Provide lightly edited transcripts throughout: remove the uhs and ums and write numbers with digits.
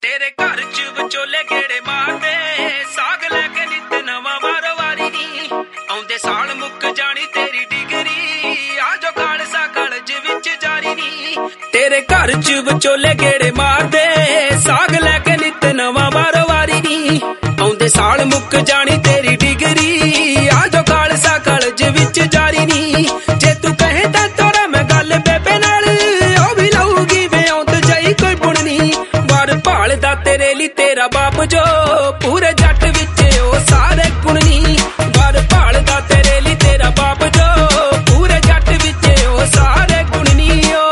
तेरे घर च विचोले गेड़े मारदे साग लैके नित नवा वारो वारी नी आउंदे साल मुक जानी तेरी डिगरी आजो खालसा कॉलेज विच जारी नी तेरे घर च विचोले गेड़े मारदे साग लैके नित नवा वारो वारी नी आउंदे साल मुक जानी तेरी डिगरी आजो खालसा कॉलेज विच जारी नी जे तू कहे तां तोरा मैं गल बेबे नाल ओ भी लऊगी वे आउंद जाई कोई बुणनी वर भालदा तेरे ली तेरा बाप जो पूरे जट विच ओ सारे गुणनी वर भालदा तेरे ली तेरा बाप जो पूरे जट विच ओ सारे गुणनी ओ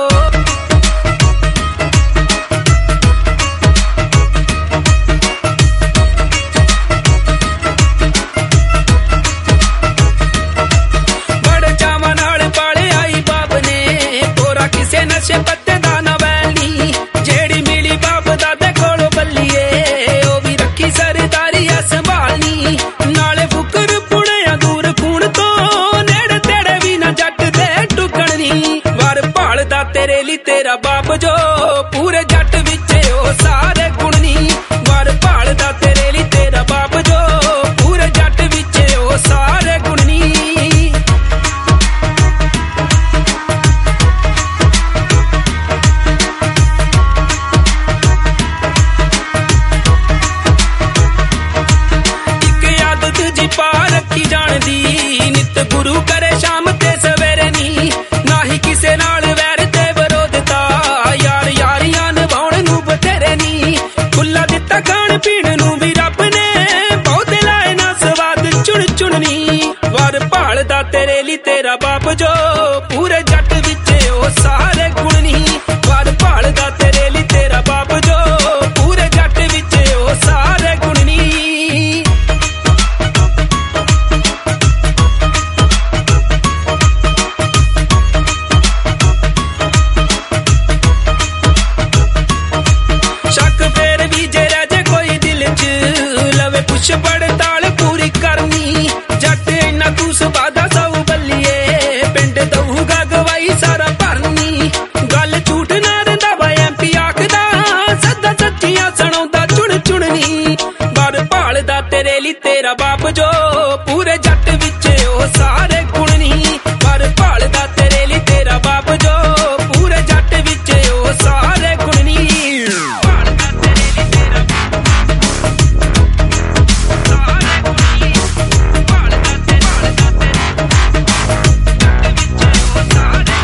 बड़े चावां नाल पाले आई बाप ने तोरा किसे नशे पत्ते दा ना वैली जेड़ी मिली बाप दादे कोलों बल्लीए ओ भी रखी सरदारी आ संभालनी नाले फुकर पुणिया दूर खून तो नेड़े तेड़े भी ना जट दे टुकणनी वर भालदा तेरे ली तेरा बाप जो पूरे जट विच ओ सारे गुणनी वर भालदा तेरे ली तेरा बाप जो पूरे जट विच ओ सारे गुणनी पा रखी जान दी नित गुरु करे शाम ते सवेरे नी ना ही किसे नाल वैर ते विरोधता यार यारियां निभाउण नूं बथेरे नी खुला दिता खाण पीण नूं भी रब ने बहुते लाए ना स्वाद चुन चुननी वर भालदा तेरे ली तेरा बाप जो पूरे जट विच ओ सारे गुणनी वर भालदा तेरे ली तेरा बाप जो पूरे जट विच ओ सारे गुणनी पुछ पड़ताल पूरी करनी जट इना तू सुबादा सऊ बल्लीए पिंड दऊगा गवाई सारा भरनी गल झूठ ना रंदा भाई एमपी आखदा सदा सच्चियां सुणाउंदा चुन चुननी वर भालदा तेरे ली तेरा बाप जो पूरे जट विच ओ सारे गुणनी वर भालदा तेरे ली तेरा बाप जो पूरे जट विच ओ सारे गुणनी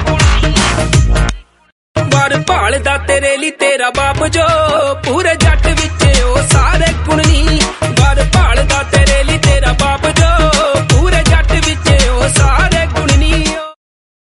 भालदा तेरे ली तेरा बाप जो पूरे जट